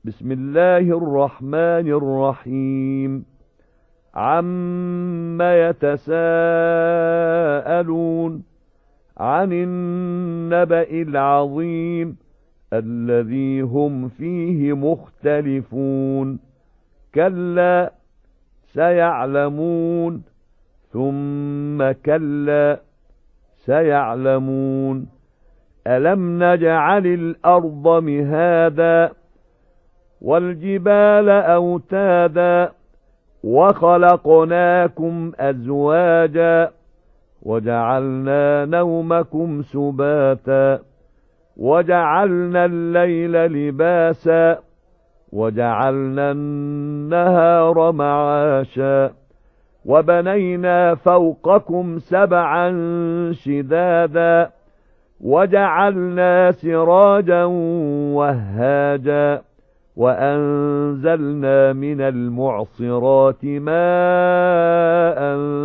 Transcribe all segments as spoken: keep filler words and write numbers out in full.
بسم الله الرحمن الرحيم عَمَّ يتساءلون عن النبأ العظيم الذي هم فيه مختلفون كلا سيعلمون ثم كلا سيعلمون ألم نجعل الأرض مهادا والجبال أوتادا وخلقناكم أزواجا وجعلنا نومكم سباتا وجعلنا الليل لباسا وجعلنا النهار معاشا وبنينا فوقكم سبعا شدادا وجعلنا سراجا وهاجا وأنزلنا من المعصرات ماء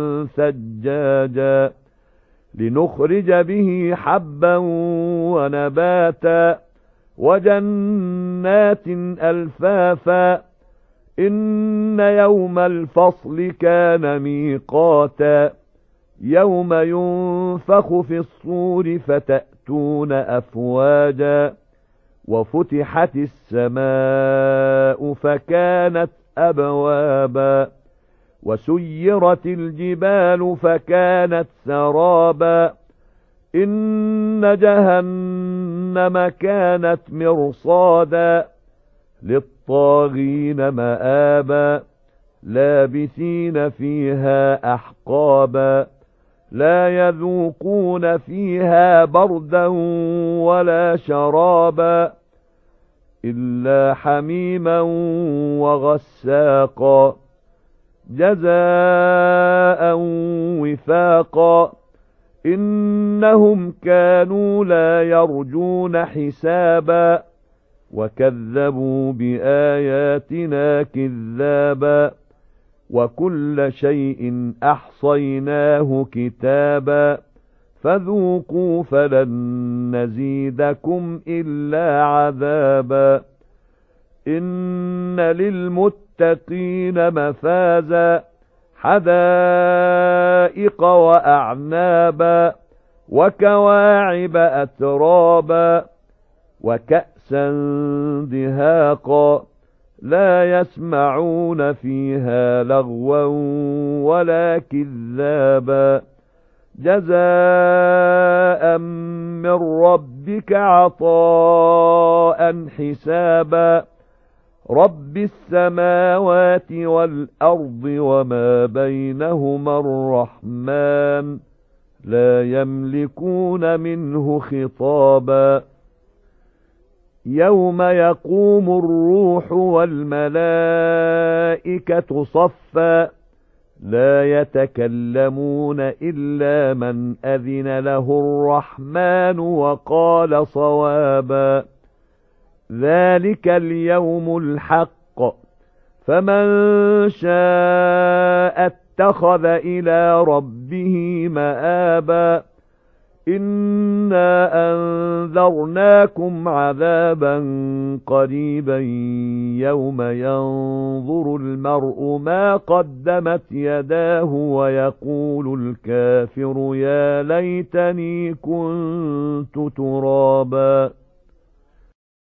ثجاجا لنخرج به حبا ونباتا وجنات ألفافا إن يوم الفصل كان ميقاتا يوم ينفخ في الصور فتأتون أفواجا وفتحت السماء فكانت أبوابا وسيرت الجبال فكانت سرابا إن جهنم كانت مرصادا للطاغين مآبا لابثين فيها أحقابا لا يذوقون فيها بردا ولا شرابا إلا حميما وغساقا جزاء وفاقا إنهم كانوا لا يرجون حسابا وكذبوا بآياتنا كذابا وكل شيء أحصيناه كتابا فذوقوا فلن نزيدكم إلا عذابا إن للمتقين مفازا حدائق وأعنابا وكواعب أترابا وكأسا دهاقا لا يسمعون فيها لغوا ولا كذابا جزاء من ربك عطاء حسابا رب السماوات والأرض وما بينهما الرحمن لا يملكون منه خطابا يوم يقوم الروح والملائكة صفا لا يتكلمون إلا من أذن له الرحمن وقال صوابا ذلك اليوم الحق فمن شاء اتخذ إلى ربه مآبا إنا أنذرناكم عذابا قريبا يوم ينظر المرء ما قدمت يداه ويقول الكافر يا ليتني كنت ترابا